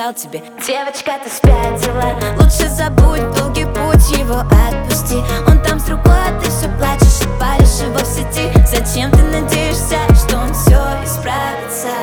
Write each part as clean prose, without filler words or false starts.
написал тебе: девочка, ты спятила, лучше забудь долгий путь, его отпусти. Он там с другой, а ты все плачешь и палишь его в сети. Зачем ты надеешься, что он все исправится?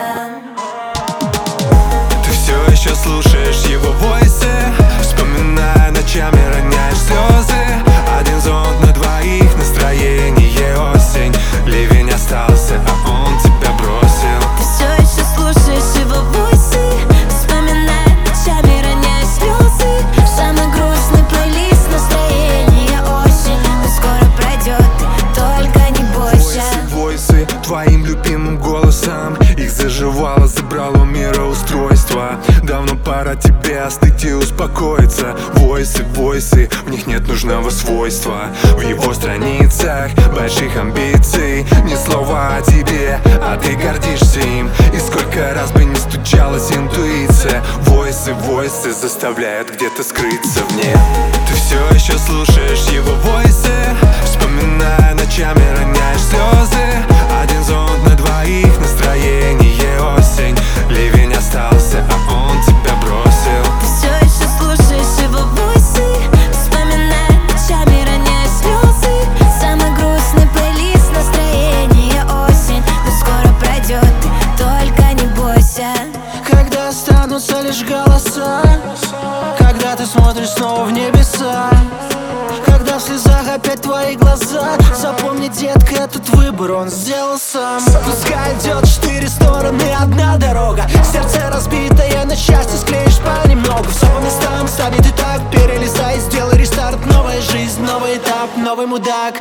Ты все еще слушаешь его войсы, вспоминая ночами, роняешь слезы. Один зонт на двоих, настроение осень. Ливень остался, а он тебя бросил. Ты все еще слушаешь его войсы, вспоминая ночами, роняя слезы. Самый грустный плейлист, настроение осень. Но скоро пройдет, ты только не бойся. Войсы твоим любимым голосом, их заживало, забрало мироустройство. Давно пора тебе остыть и успокоиться. Войсы, в них нет нужного свойства. В его страницах больших амбиций ни слова о тебе, а ты гордишься им. И сколько раз бы не стучалась интуиция, войсы заставляют где-то скрыться в ней. Ты все еще слушаешь его войсы, вспоминая ночами, роняешь слезы. Один зонт на двоих, настроение осень. Ливень остался, а он тебя бросил. Ты все еще слушаешь его войсы, вспоминая ночами, роняя слезы. Самый грустный плейлист, настроение осень. Но скоро пройдет, ты только не бойся. Когда останутся лишь голоса, когда ты смотришь снова в небеса, когда в слезах опять твои глаза, запомни, детка, этот выбор он сделал сам. Пускай идет 4 стороны, одна дорога. Сердце разбитое, на счастье склеишь понемногу. Все по местам станет и так, перелезай, сделай рестарт. Новая жизнь, новый этап, новый мудак.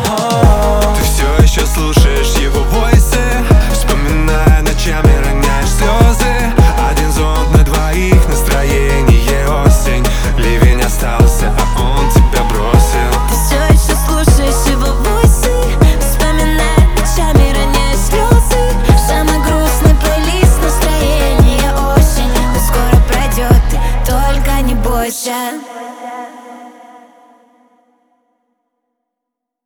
Ты все еще слушаешь его войсы, вспоминая ночами, роняешь слезы. Один зонт на двоих, настроение осень. Ливень остался, а он тебя бросил. Ты все еще слушаешь его войсы, вспоминая ночами, роняя слезы. Самый грустный плейлист, настроение осень. Но скоро пройдет, ты только не бойся.